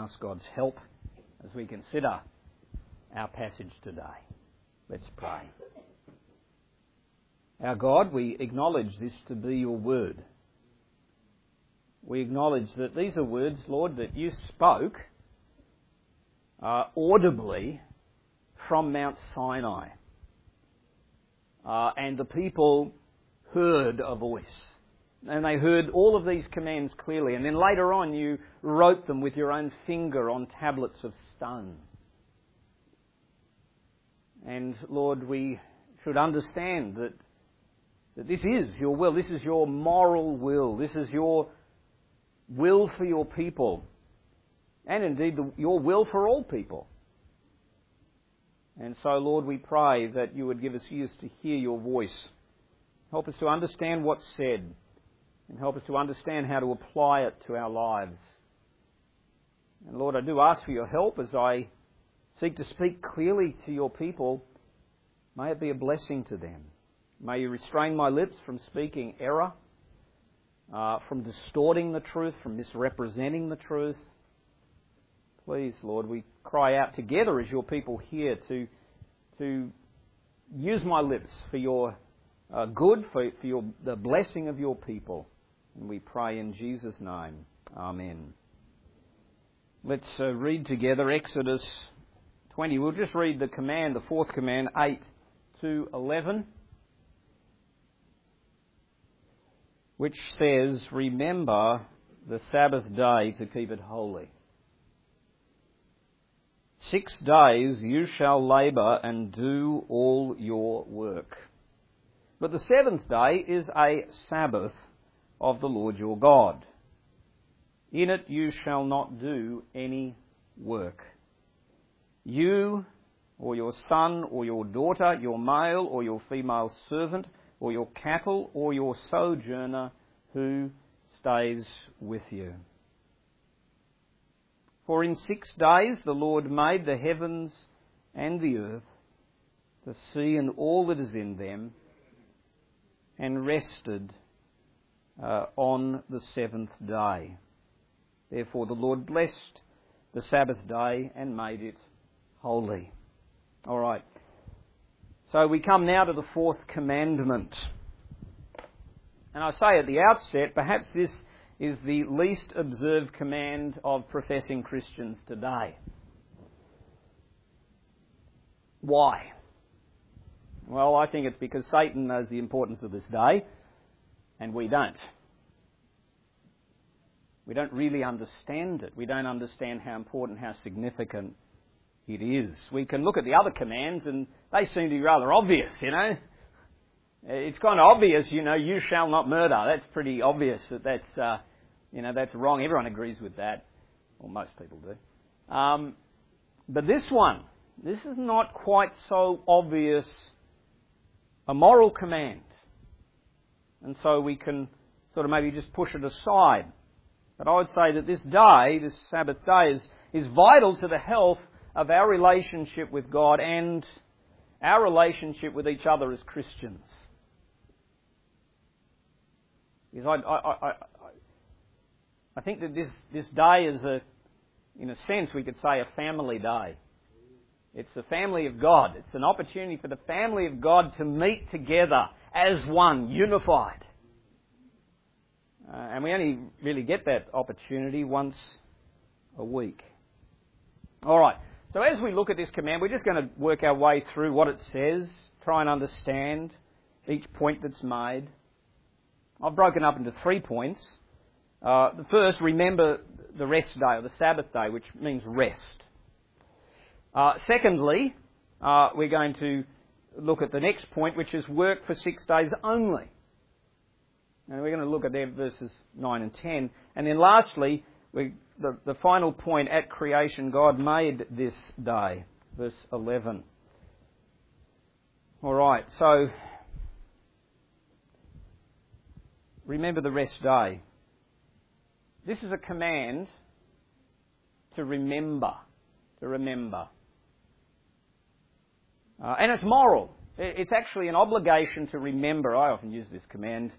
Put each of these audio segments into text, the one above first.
ask God's help as we consider our passage today. Let's pray. Our God, we acknowledge this to be your word. We acknowledge that these are words, Lord, that you spoke audibly from Mount Sinai. And the people heard a voice. And they heard all of these commands clearly. And then later on you wrote them with your own finger on tablets of stone. And Lord, we should understand that this is your will. This is your moral will. This is your will for your people. And indeed your will for all people. And so, Lord, we pray that you would give us ears to hear your voice. Help us to understand what's said. And help us to understand how to apply it to our lives. And Lord, I do ask for your help as I seek to speak clearly to your people. May it be a blessing to them. May you restrain my lips from speaking error, from distorting the truth, from misrepresenting the truth. Please, Lord, we cry out together as your people here to use my lips for your good, for the blessing of your people. And we pray in Jesus' name. Amen. Let's read together Exodus 20. We'll just read the command, the fourth command, 8 to 11, which says, "Remember the Sabbath day to keep it holy. 6 days you shall labour and do all your work. But the seventh day is a Sabbath of the Lord your God. In it you shall not do any work. You, or your son, or your daughter, your male or your female servant, or your cattle, or your sojourner who stays with you. For in 6 days the Lord made the heavens and the earth, the sea and all that is in them, and rested on the seventh day. Therefore the Lord blessed the Sabbath day and made it holy." All right. So we come now to the fourth commandment. And I say at the outset, perhaps this is the least observed command of professing Christians today. Why? Well, I think it's because Satan knows the importance of this day, and we don't. We don't really understand it. We don't understand how important, how significant it is. We can look at the other commands, and they seem to be rather obvious, you know. It's kind of obvious, you know, you shall not murder. That's pretty obvious that's wrong. Everyone agrees with that. Well, most people do. But this is not quite so obvious a moral command. And so we can sort of maybe just push it aside. But I would say that this day, this Sabbath day, is vital to the health of our relationship with God and our relationship with each other as Christians. Because I think that this day is in a sense, we could say a family day. It's a family of God. It's an opportunity for the family of God to meet together as one, unified. And we only really get that opportunity once a week. All right. So as we look at this command, we're just going to work our way through what it says, try and understand each point that's made. I've broken up into 3 points. The first, remember the rest day, or the Sabbath day, which means rest. Secondly, we're going to look at the next point, which is work for 6 days only. And we're going to look at there verses 9 and 10. And then lastly, the final point, at creation, God made this day, verse 11. All right, so remember the rest day. This is a command to remember, and it's moral. It's actually an obligation to remember. I often use this command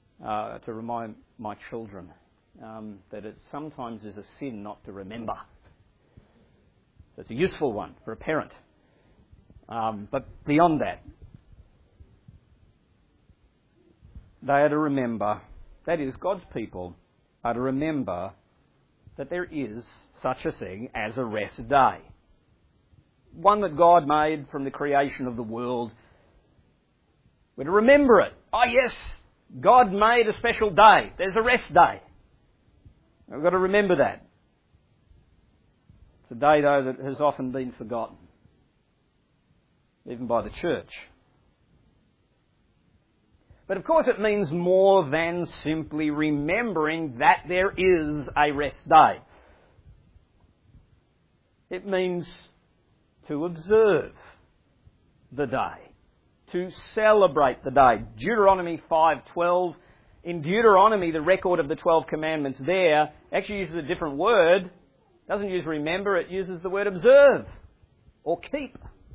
to remind my children that it sometimes is a sin not to remember. It's a useful one for a parent. But beyond that, they are to remember, that is, God's people are to remember that there is such a thing as a rest day. One that God made from the creation of the world. We're to remember it. Oh yes, God made a special day. There's a rest day. We've got to remember that. It's a day, though, that has often been forgotten, even by the church. But of course it means more than simply remembering that there is a rest day. It means to observe the day, to celebrate the day. Deuteronomy 5:12. In Deuteronomy, the record of the 12 commandments there actually uses a different word. It doesn't use remember, it uses the word observe or keep.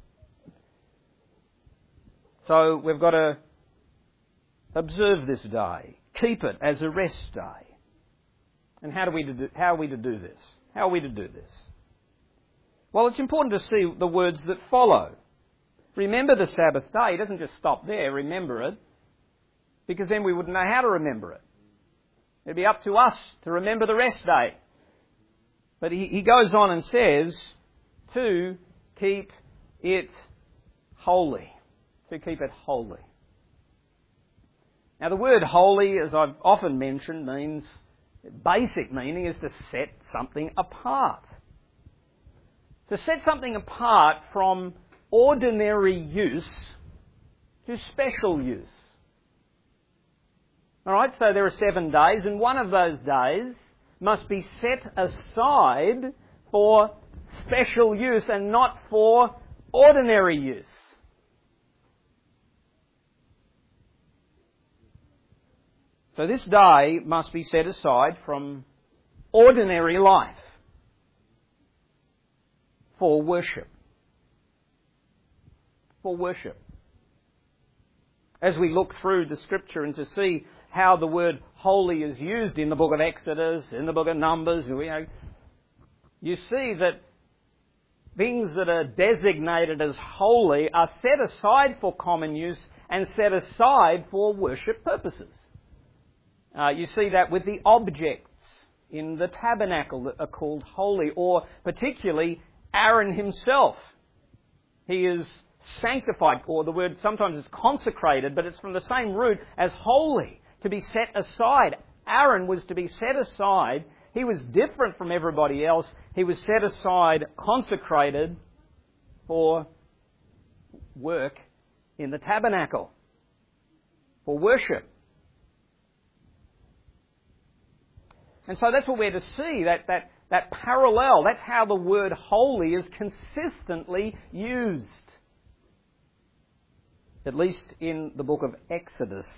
So we've got to observe this day, keep it as a rest day. And how are we to do this? How are we to do this? Well, it's important to see the words that follow. Remember the Sabbath day. It doesn't just stop there, remember it, because then we wouldn't know how to remember it. It'd be up to us to remember the rest day. But he goes on and says, to keep it holy. To keep it holy. Now the word holy, as I've often mentioned, means, basic meaning is to set something apart. To set something apart from ordinary use to special use. Alright, so there are 7 days, and one of those days must be set aside for special use and not for ordinary use. So this day must be set aside from ordinary life for worship. For worship. As we look through the Scripture and to see how the word holy is used in the book of Exodus, in the book of Numbers, you see that things that are designated as holy are set aside for common use and set aside for worship purposes. You see that with the objects in the tabernacle that are called holy, or particularly Aaron himself. He is sanctified, or the word sometimes is consecrated, but it's from the same root as holy, to be set aside. Aaron was to be set aside. He was different from everybody else. He was set aside, consecrated for work in the tabernacle, for worship. And so that's what we're to see, that parallel. That's how the word holy is consistently used. At least in the book of Exodus.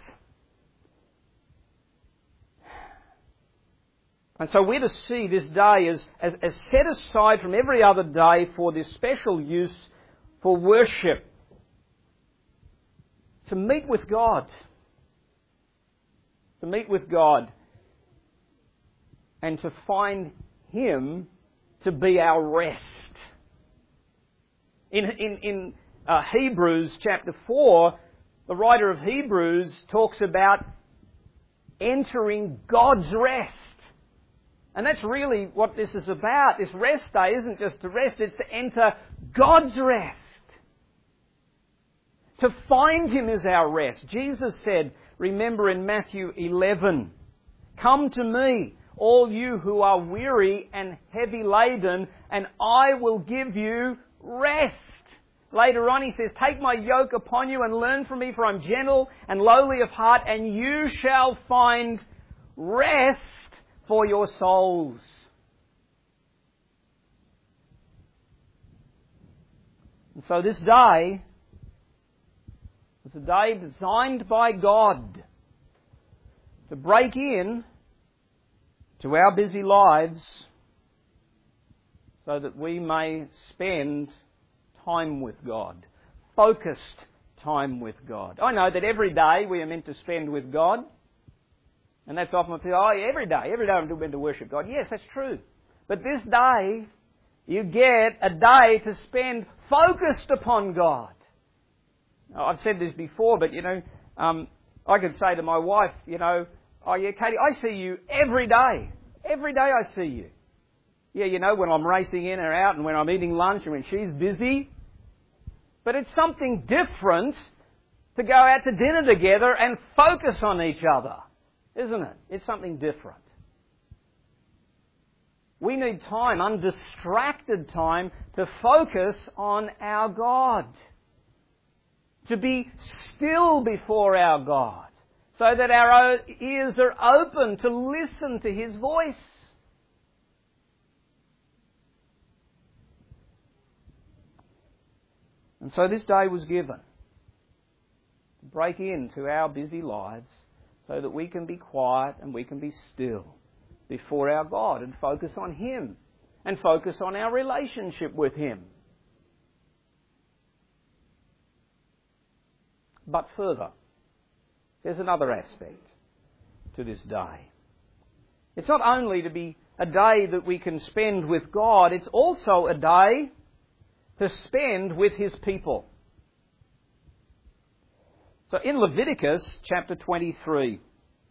And so we're to see this day as set aside from every other day for this special use for worship. To meet with God. To meet with God. And to find Him to be our rest. In Hebrews chapter 4, the writer of Hebrews talks about entering God's rest. And that's really what this is about. This rest day isn't just to rest, it's to enter God's rest. To find Him is our rest. Jesus said, remember in Matthew 11, "Come to me, all you who are weary and heavy laden, and I will give you rest." Later on he says, "Take my yoke upon you and learn from me, for I'm gentle and lowly of heart, and you shall find rest for your souls." And so this day was a day designed by God to break in to our busy lives so that we may spend time with God, focused time with God. I know that every day we are meant to spend with God, and that's often what people, every day I'm meant to worship God. Yes, that's true. But this day You get a day to spend focused upon God. Now, I've said this before, but I could say to my wife, oh yeah, Katie, I see you every day. Every day I see you. Yeah, when I'm racing in or out and when I'm eating lunch and when she's busy. But it's something different to go out to dinner together and focus on each other, isn't it? It's something different. We need time, undistracted time, to focus on our God. To be still before our God, so that our ears are open to listen to His voice. And so this day was given to break into our busy lives so that we can be quiet and we can be still before our God and focus on Him and focus on our relationship with Him. But further, there's another aspect to this day. It's not only to be a day that we can spend with God, it's also a day to spend with His people. So in Leviticus chapter 23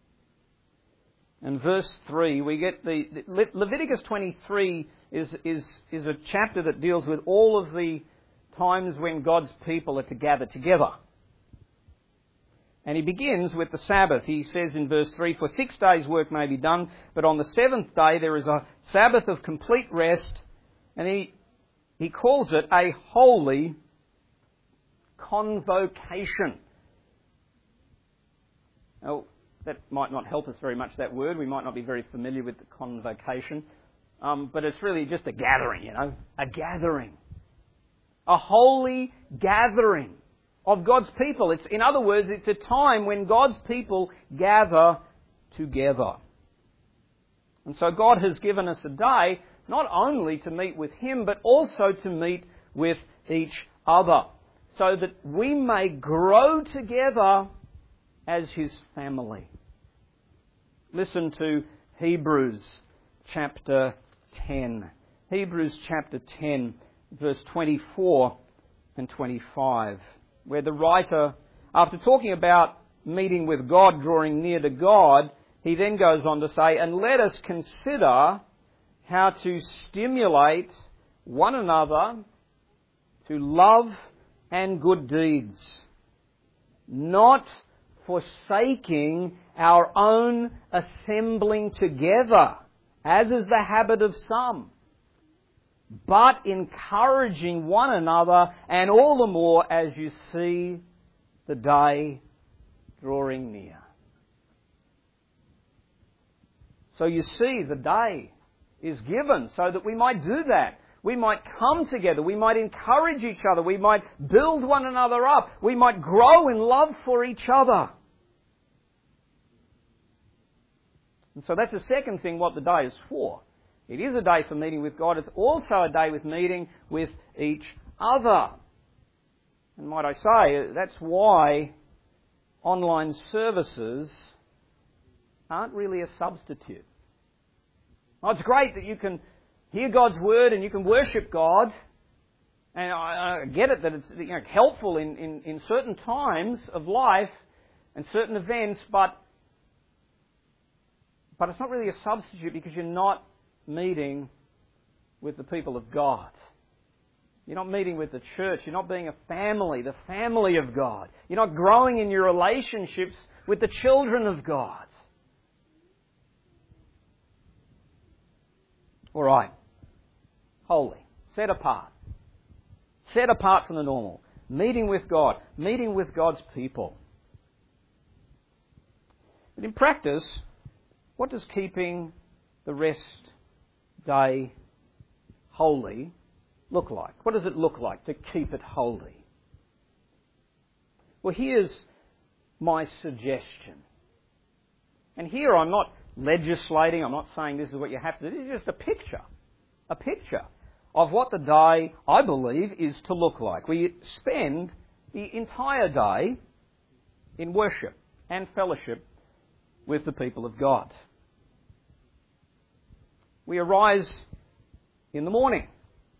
and verse 3, we get Leviticus 23 is a chapter that deals with all of the times when God's people are to gather together. And he begins with the Sabbath. He says in verse 3, "For 6 days work may be done, but on the 7th day there is a Sabbath of complete rest." And he calls it a holy convocation. Now, that might not help us very much, that word. We might not be very familiar with the convocation. But it's really just a gathering, a gathering. A holy gathering of God's people. In other words, it's a time when God's people gather together. And so God has given us a day not only to meet with Him, but also to meet with each other, so that we may grow together as His family. Listen to Hebrews chapter 10. Hebrews chapter 10, verse 24 and 25. Where the writer, after talking about meeting with God, drawing near to God, he then goes on to say, "And let us consider how to stimulate one another to love and good deeds, not forsaking our own assembling together, as is the habit of some, but encouraging one another, and all the more as you see the day drawing near." So you see, the day is given so that we might do that. We might come together. We might encourage each other. We might build one another up. We might grow in love for each other. And so that's the second thing what the day is for. It is a day for meeting with God. It's also a day with meeting with each other. And might I say, that's why online services aren't really a substitute. Well, it's great that you can hear God's Word and you can worship God. And I get it that it's helpful in certain times of life and certain events, but it's not really a substitute because you're not meeting with the people of God. You're not meeting with the church. You're not being a family, the family of God. You're not growing in your relationships with the children of God. All right. Holy. Set apart. Set apart from the normal. Meeting with God. Meeting with God's people. But in practice, what does keeping the rest day holy look like? What does it look like to keep it holy? Well, here's my suggestion. And here I'm not legislating, I'm not saying this is what you have to do. This is just a picture of what the day, I believe, is to look like. We spend the entire day in worship and fellowship with the people of God. We arise in the morning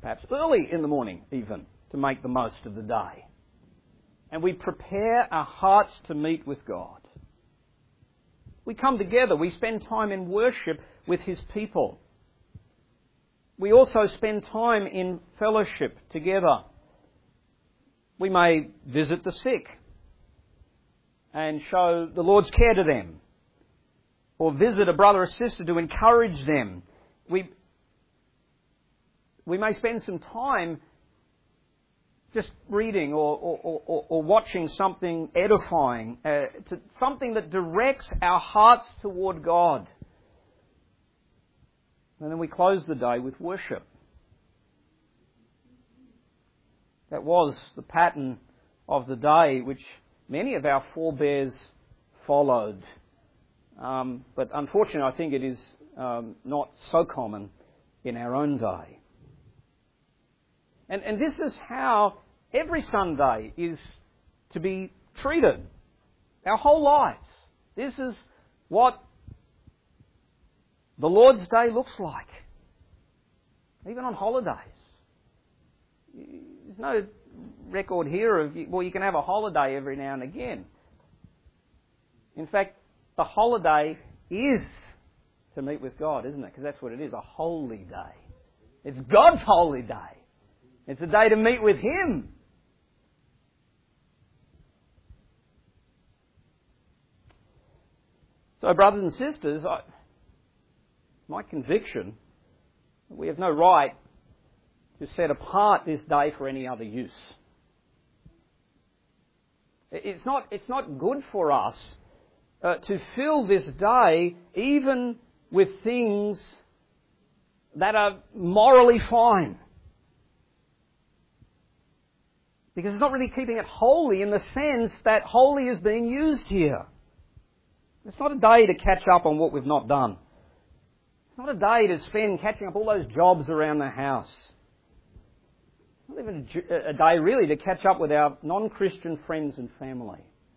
perhaps early in the morning even, to make the most of the day. And we prepare our hearts to meet with God. We come together, we spend time in worship with His people. We also spend time in fellowship together. We may visit the sick and show the Lord's care to them, or visit a brother or sister to encourage them. We may spend some time just reading or watching something edifying, something that directs our hearts toward God. And then we close the day with worship. That was the pattern of the day which many of our forebears followed. But unfortunately, I think it is not so common in our own day. And this is how every Sunday is to be treated. Our whole lives. This is what the Lord's Day looks like. Even on holidays. There's no record here of, well, you can have a holiday every now and again. In fact, the holiday is to meet with God, isn't it? Because that's what it is, a holy day. It's God's holy day. It's a day to meet with Him. So, brothers and sisters, my conviction, we have no right to set apart this day for any other use. It's not good for us to fill this day even with things that are morally fine. Because it's not really keeping it holy in the sense that holy is being used here. It's not a day to catch up on what we've not done. It's not a day to spend catching up all those jobs around the house. It's not even a day really to catch up with our non-Christian friends and family.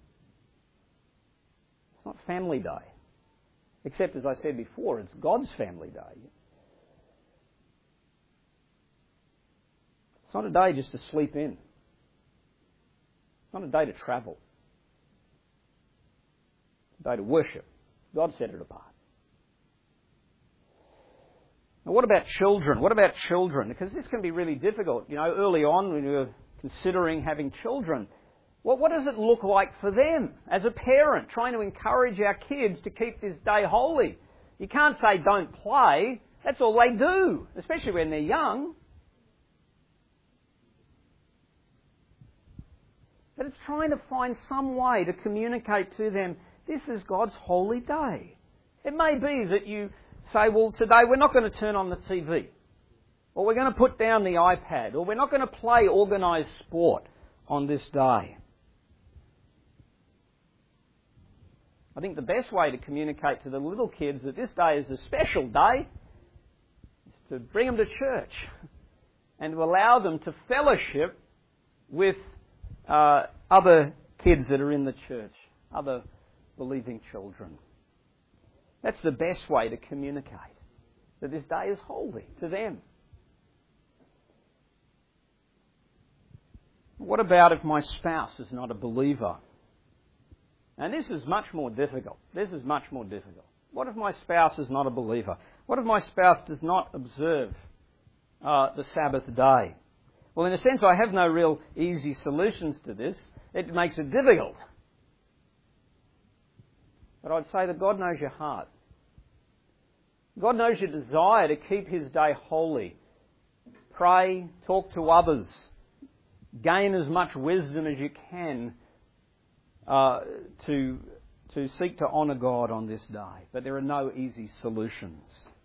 It's not family day. Except, as I said before, it's God's family day. It's not a day just to sleep in. It's not a day to travel. It's a day to worship. God set it apart. Now, what about children? What about children? Because this can be really difficult. You know, early on when we were considering having children, what does it look like for them as a parent trying to encourage our kids to keep this day holy? You can't say don't play. That's all they do, especially when they're young. But it's trying to find some way to communicate to them, this is God's holy day. It may be that you say, well, today we're not going to turn on the TV, or we're going to put down the iPad, or we're not going to play organised sport on this day. I think the best way to communicate to the little kids that this day is a special day is to bring them to church and to allow them to fellowship with other kids that are in the church, other believing children. That's the best way to communicate that this day is holy to them. What about if my spouse is not a believer? And this is much more difficult. What if my spouse is not a believer? What if my spouse does not observe the Sabbath day? Well, in a sense, I have no real easy solutions to this. It makes it difficult. But I'd say that God knows your heart. God knows your desire to keep His day holy. Pray, talk to others, gain as much wisdom as you can to seek to honour God on this day. But there are no easy solutions.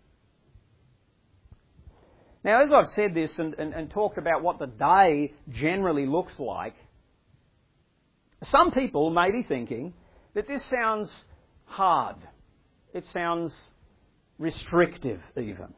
Now, as I've said this and talked about what the day generally looks like, some people may be thinking that this sounds hard. It sounds restrictive even.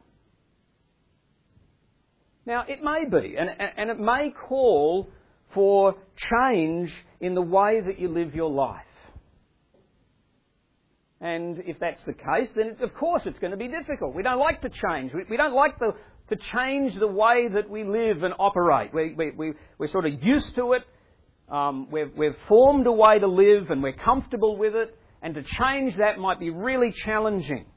Now, it may be, and it may call for change in the way that you live your life. And if that's the case, then of course it's going to be difficult. We don't like to change. We don't like to change the way that we live and operate. We're sort of used to it. We've formed a way to live and we're comfortable with it. And to change that might be really challenging.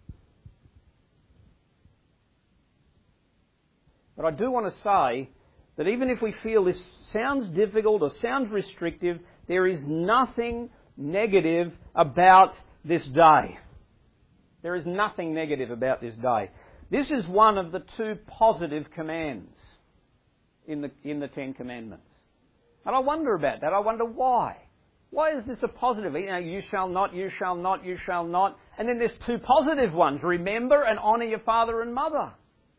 But I do want to say that even if we feel this sounds difficult or sounds restrictive, there is nothing negative about this day. There is nothing negative about this day. This is one of the two positive commands in the Ten Commandments. And I wonder about that. I wonder why. Why is this a positive? You shall not, you shall not, you shall not. And then there's two positive ones. Remember and honour your father and mother.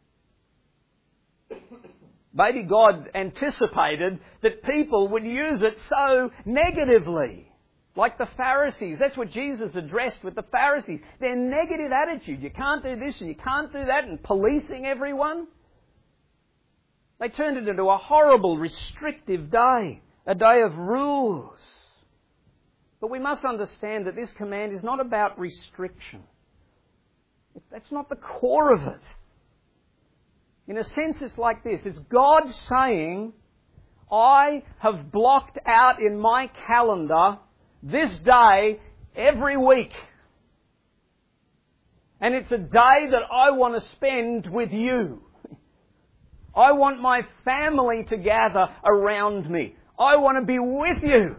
Maybe God anticipated that people would use it so negatively. Like the Pharisees. That's what Jesus addressed with the Pharisees. Their negative attitude. You can't do this and you can't do that, and policing everyone. They turned it into a horrible, restrictive day. A day of rules. But we must understand that this command is not about restriction. That's not the core of it. In a sense, it's like this. It's God saying, I have blocked out in my calendar this day every week. And it's a day that I want to spend with you. I want my family to gather around me. I want to be with you.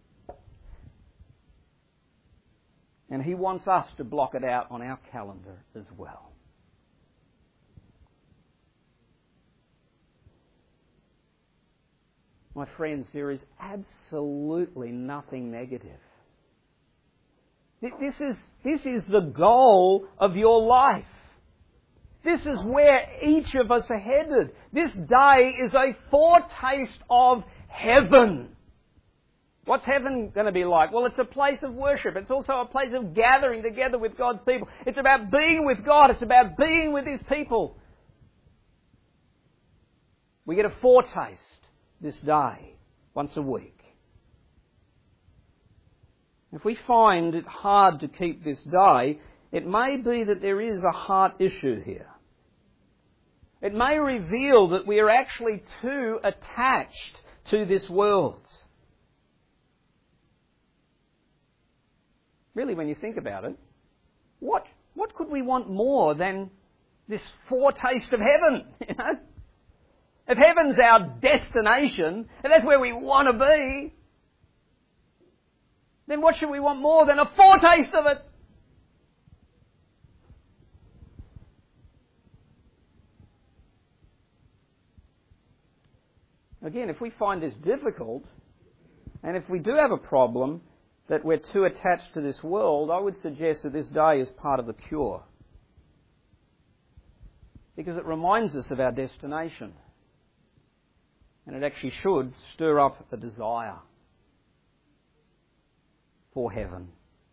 And He wants us to block it out on our calendar as well. My friends, there is absolutely nothing negative. This is the goal of your life. This is where each of us are headed. This day is a foretaste of heaven. What's heaven going to be like? Well, it's a place of worship. It's also a place of gathering together with God's people. It's about being with God. It's about being with His people. We get a foretaste this day, once a week. If we find it hard to keep this day, it may be that there is a heart issue here. It may reveal that we are actually too attached to this world. Really, when you think about it, what could we want more than this foretaste of heaven? You know? If heaven's our destination, and that's where we want to be, then what should we want more than a foretaste of it? Again, if we find this difficult, and if we do have a problem that we're too attached to this world, I would suggest that this day is part of the cure. Because it reminds us of our destination. And it actually should stir up a desire for heaven.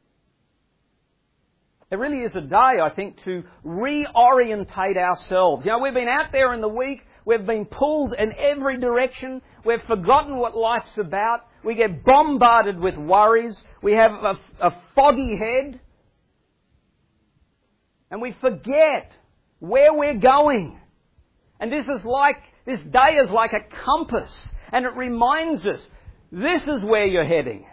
It really is a day, I think, to reorientate ourselves. You know, we've been out there in the week, we've been pulled in every direction, we've forgotten what life's about, we get bombarded with worries, we have a foggy head, and we forget where we're going. And this day is like a compass, and it reminds us, this is where you're heading.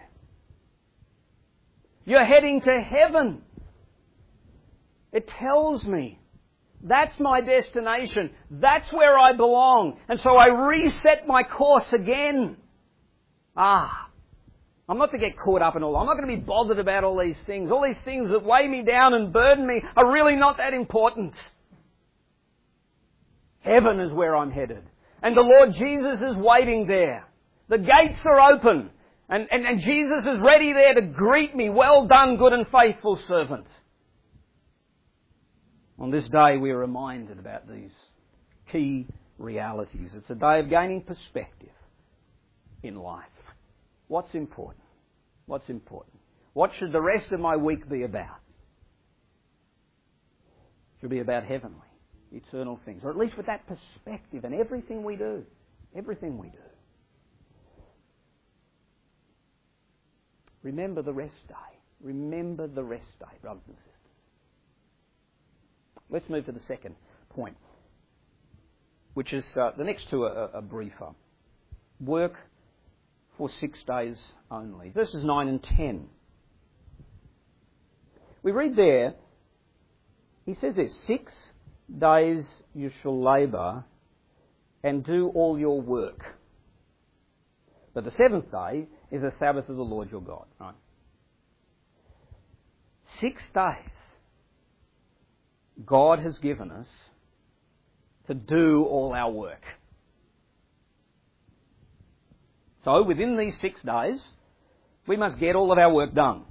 You're heading to heaven. It tells me that's my destination. That's where I belong. And so I reset my course again. I'm not to get caught up in all. I'm not going to be bothered about all these things. All these things that weigh me down and burden me are really not that important. Heaven is where I'm headed. And the Lord Jesus is waiting there. The gates are open. And Jesus is ready there to greet me. Well done, good and faithful servant. On this day we are reminded about these key realities. It's a day of gaining perspective in life. What's important? What's important? What should the rest of my week be about? It should be about heavenly, eternal things. Or at least with that perspective in everything we do. Everything we do. Remember the rest day. Remember the rest day, brothers and sisters. Let's move to the second point, which is the next two are briefer. Work for 6 days only. Verses 9 and 10. We read there, he says this, 6 days you shall labour and do all your work. But the 7th day is the Sabbath of the Lord your God. Right? 6 days God has given us to do all our work. So within these 6 days, we must get all of our work done.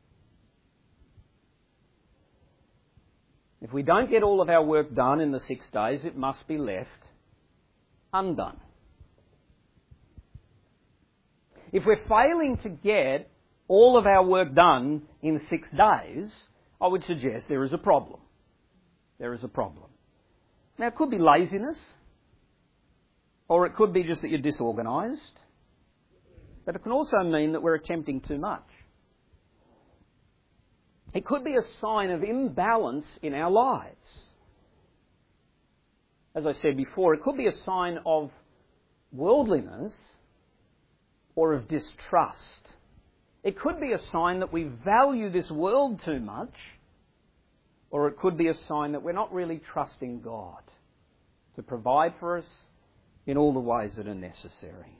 If we don't get all of our work done in the 6 days, it must be left undone. If we're failing to get all of our work done in 6 days, I would suggest there is a problem. There is a problem. Now, it could be laziness, or it could be just that you're disorganised, but it can also mean that we're attempting too much. It could be a sign of imbalance in our lives. As I said before, it could be a sign of worldliness or of distrust. It could be a sign that we value this world too much, or it could be a sign that we're not really trusting God to provide for us in all the ways that are necessary.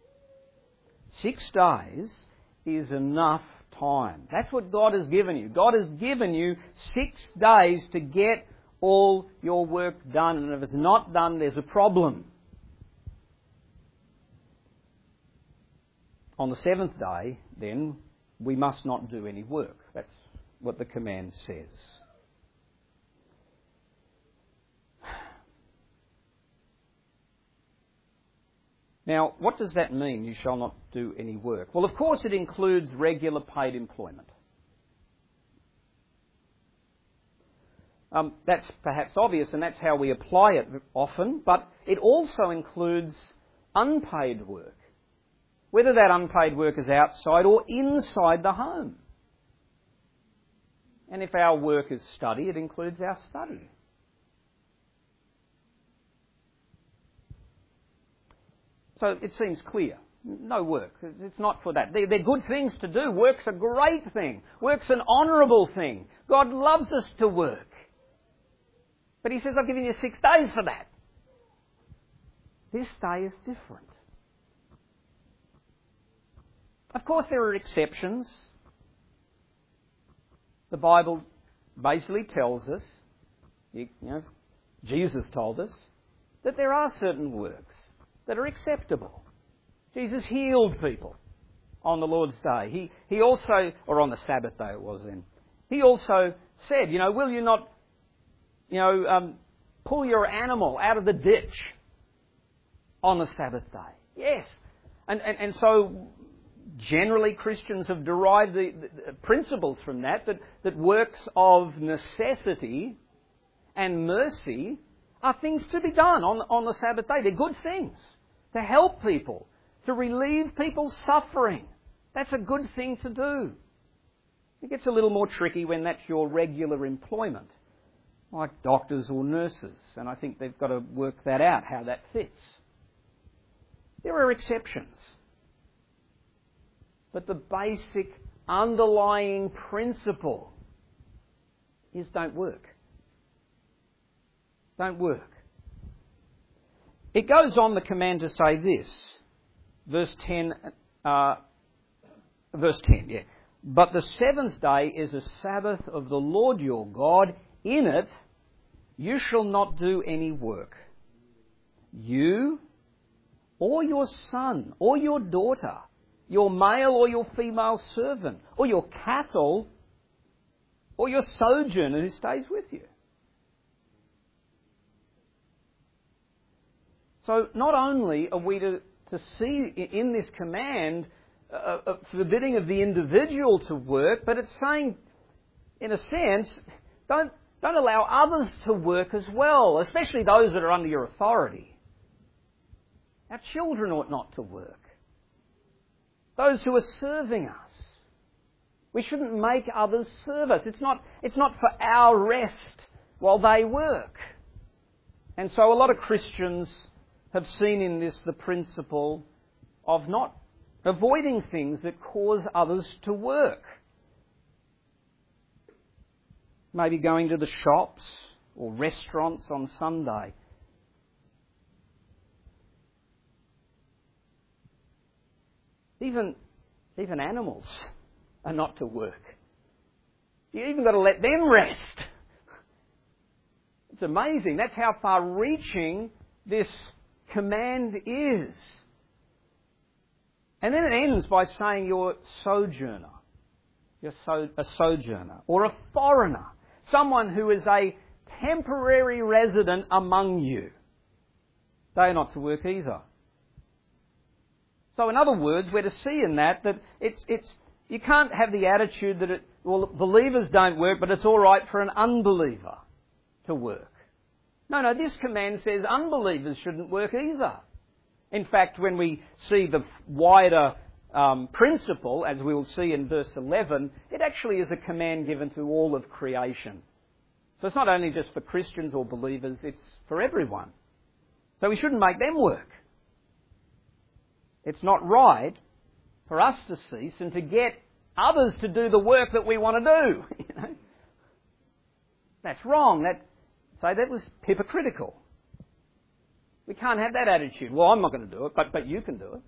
6 days is enough time. That's what God has given you. God has given you 6 days to get all your work done, and if it's not done, there's a problem. On the 7th day, then, we must not do any work. That's what the command says. Now, what does that mean, you shall not do any work? Well, of course it includes regular paid employment. That's perhaps obvious, and that's how we apply it often, but it also includes unpaid work, whether that unpaid work is outside or inside the home. And if our work is study, it includes our study. So it seems clear. No work. It's not for that. They're good things to do. Work's a great thing. Work's an honourable thing. God loves us to work. But he says, I've given you 6 days for that. This day is different. Of course, there are exceptions. The Bible basically tells us, Jesus told us, that there are certain works that are acceptable. Jesus healed people on the Lord's Day. He also, or on the Sabbath day it was then, he also said, will you not, pull your animal out of the ditch on the Sabbath day? Yes. And so generally Christians have derived the principles from that works of necessity and mercy are things to be done on the Sabbath day. They're good things. To help people, to relieve people's suffering. That's a good thing to do. It gets a little more tricky when that's your regular employment, like doctors or nurses, and I think they've got to work that out, how that fits. There are exceptions. But the basic underlying principle is don't work. Don't work. It goes on, the command, to say this. Verse 10, yeah. But the 7th day is a Sabbath of the Lord your God. In it you shall not do any work. You, or your son, or your daughter, your male or your female servant, or your cattle, or your sojourner who stays with you. So not only are we to see in this command a forbidding of the individual to work, but it's saying, in a sense, don't allow others to work as well, especially those that are under your authority. Our children ought not to work. Those who are serving us. We shouldn't make others serve us. It's not for our rest while they work. And so a lot of Christians have seen in this the principle of not avoiding things that cause others to work. Maybe going to the shops or restaurants on Sunday. Even animals are not to work. You even got to let them rest. It's amazing. That's how far-reaching this command is. And then it ends by saying you're sojourner. You're a sojourner or a foreigner. Someone who is a temporary resident among you. They are not to work either. So in other words, we're to see in that it's you can't have the attitude that believers don't work, but it's all right for an unbeliever to work. No, this command says unbelievers shouldn't work either. In fact, when we see the wider principle, as we will see in verse 11, it actually is a command given to all of creation. So it's not only just for Christians or believers, it's for everyone. So we shouldn't make them work. It's not right for us to cease and to get others to do the work that we want to do. You know? That's wrong. That was hypocritical. We can't have that attitude. Well, I'm not going to do it, but you can do it.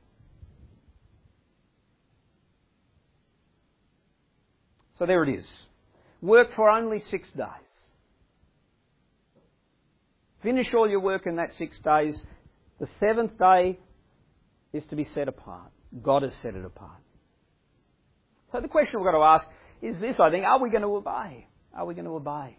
So there it is. Work for only 6 days. Finish all your work in that 6 days. The 7th day is to be set apart. God has set it apart. So the question we've got to ask is this, I think, are we going to obey? Are we going to obey?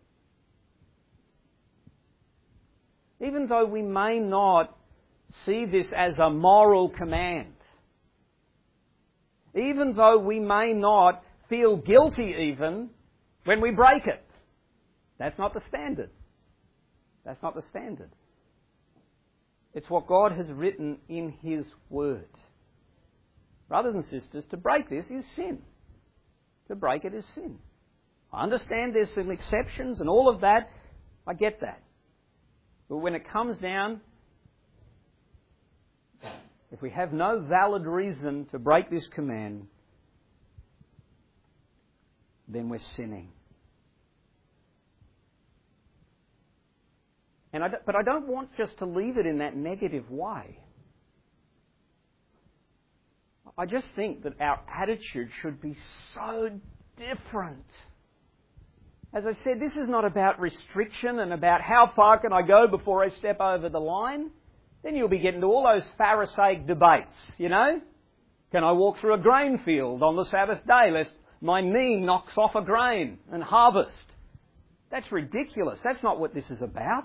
Even though we may not see this as a moral command, even though we may not feel guilty even when we break it, that's not the standard. That's not the standard. It's what God has written in His Word. Brothers and sisters, to break this is sin. To break it is sin. I understand there's some exceptions and all of that. I get that. But when it comes down, if we have no valid reason to break this command, then we're sinning. But I don't want just to leave it in that negative way. I just think that our attitude should be so different. As I said, this is not about restriction and about how far can I go before I step over the line. Then you'll be getting to all those Pharisaic debates, you know. Can I walk through a grain field on the Sabbath day lest my knee knocks off a grain and harvest? That's ridiculous. That's not what this is about.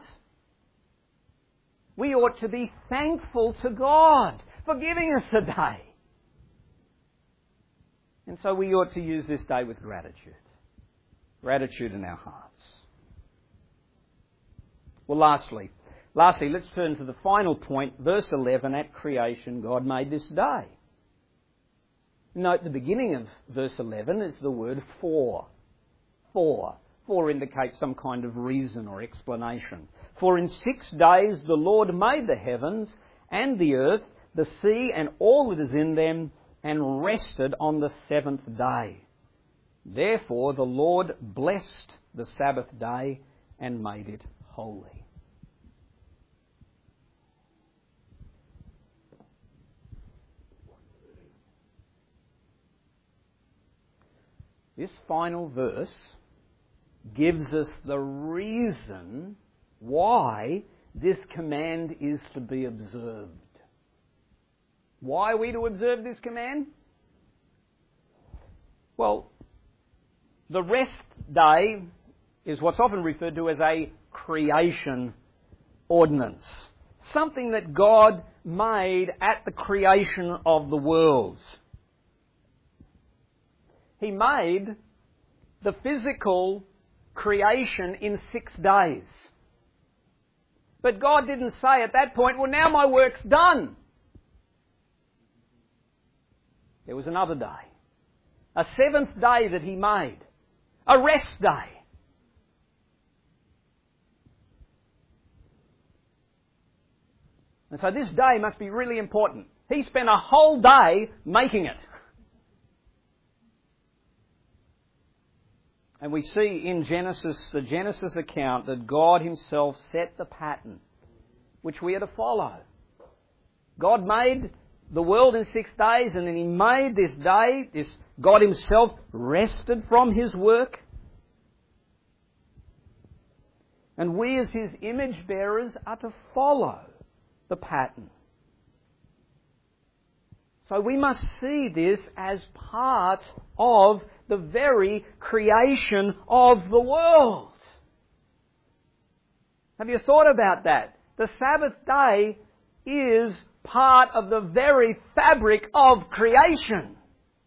We ought to be thankful to God for giving us a day. And so we ought to use this day with gratitude. Gratitude in our hearts. Well, lastly, let's turn to the final point. Verse 11, at creation, God made this day. Note the beginning of verse 11 is the word for. For indicates some kind of reason or explanation. For in 6 days the Lord made the heavens and the earth, the sea and all that is in them, and rested on the 7th day. Therefore the Lord blessed the Sabbath day and made it holy. This final verse gives us the reason why this command is to be observed. Why are we to observe this command? Well, the rest day is what's often referred to as a creation ordinance. Something that God made at the creation of the world. He made the physical creation in 6 days. But God didn't say at that point, well, now my work's done. There was another day. A seventh day that He made. A rest day. And so this day must be really important. He spent a whole day making it. And we see in Genesis, the Genesis account, that God Himself set the pattern which we are to follow. God made the world in 6 days, and then He made this day. God Himself rested from His work. And we as His image bearers are to follow the pattern. So we must see this as part of the very creation of the world. Have you thought about that? The Sabbath day is part of the very fabric of creation.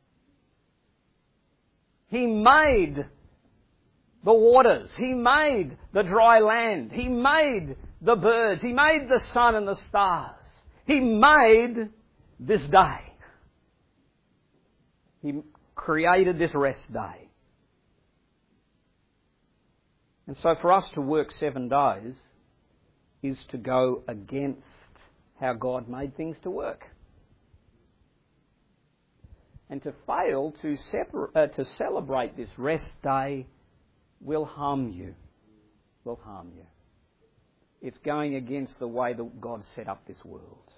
He made the waters. He made the dry land. He made the birds. He made the sun and the stars. He made this day. He created this rest day. And so for us to work 7 days is to go against how God made things to work. And to fail to celebrate this rest day will harm you. Will harm you. It's going against the way that God set up this world.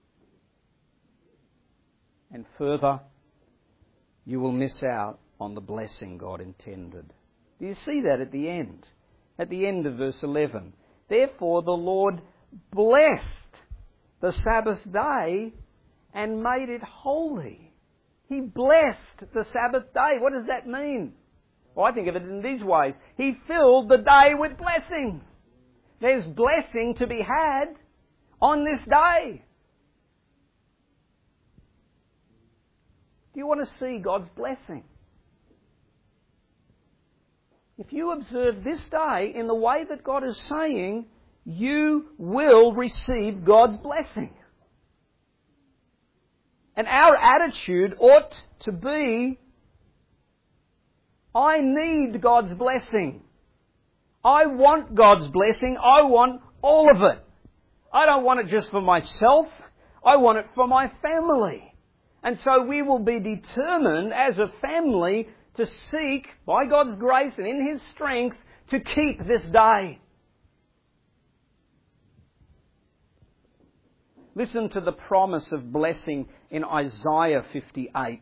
And further, you will miss out on the blessing God intended. Do you see that at the end? At the end of verse 11. Therefore the Lord blessed the Sabbath day and made it holy. He blessed the Sabbath day. What does that mean? Well, I think of it in these ways. He filled the day with blessing. There's blessing to be had on this day. Do you want to see God's blessing? If you observe this day in the way that God is saying, you will receive God's blessing. And our attitude ought to be, I need God's blessing. I want God's blessing. I want all of it. I don't want it just for myself. I want it for my family. And so we will be determined as a family to seek, by God's grace and in His strength, to keep this day. Listen to the promise of blessing in Isaiah 58.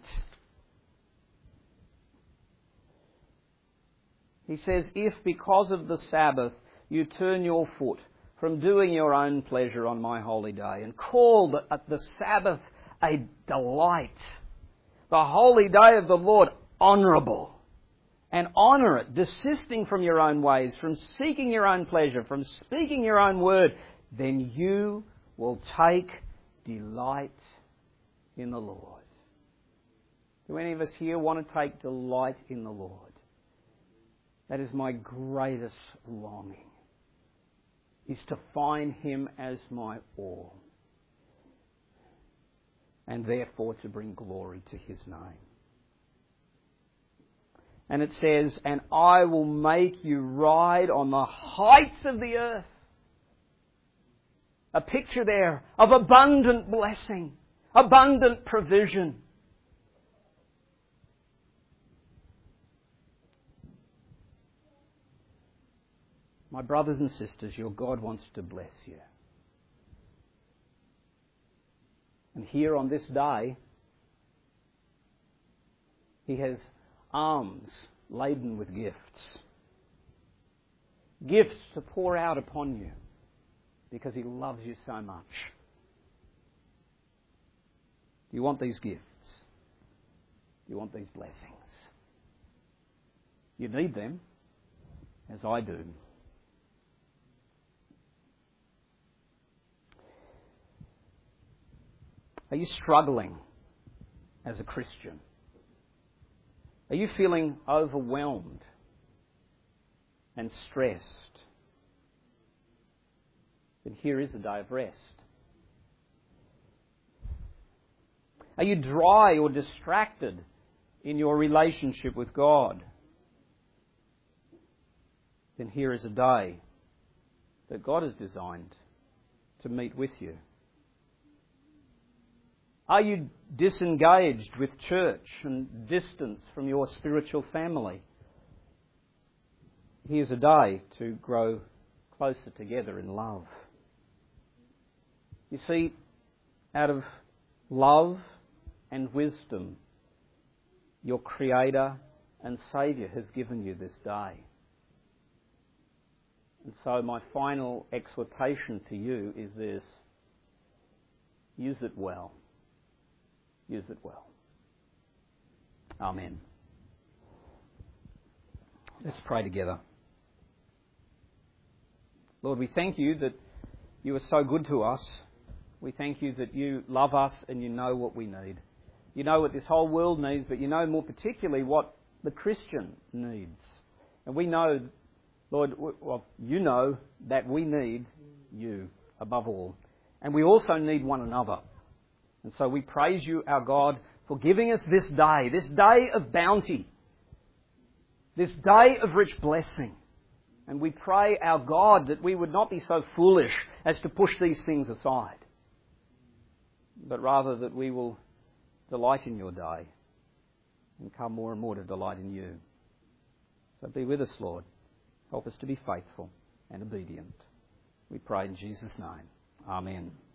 He says, if because of the Sabbath you turn your foot from doing your own pleasure on my holy day and call the Sabbath a delight, the holy day of the Lord honourable, and honour it, desisting from your own ways, from seeking your own pleasure, from speaking your own word, then you will take delight in the Lord. Do any of us here want to take delight in the Lord? That is my greatest longing, is to find Him as my all, and therefore to bring glory to His name. And it says, and I will make you ride on the heights of the earth. A picture there of abundant blessing, abundant provision. My brothers and sisters, your God wants to bless you. And here on this day, He has arms laden with gifts. Gifts to pour out upon you because He loves you so much. Do you want these gifts? Do you want these blessings? You need them, as I do. Are you struggling as a Christian? Are you feeling overwhelmed and stressed? Then here is a day of rest. Are you dry or distracted in your relationship with God, then here is a day that God has designed to meet with you. Are you disengaged with church and distant from your spiritual family? Here's a day to grow closer together in love. You see, out of love and wisdom, your Creator and Saviour has given you this day. And so my final exhortation to you is this: use it well. Use it well. Amen. Let's pray together. Lord, we thank you that you are so good to us. We thank you that you love us and you know what we need. You know what this whole world needs, but you know more particularly what the Christian needs. And we know, Lord, well, you know that we need you above all. And we also need one another. And so we praise you, our God, for giving us this day of bounty, this day of rich blessing. And we pray, our God, that we would not be so foolish as to push these things aside, but rather that we will delight in your day and come more and more to delight in you. So be with us, Lord. Help us to be faithful and obedient. We pray in Jesus' name. Amen.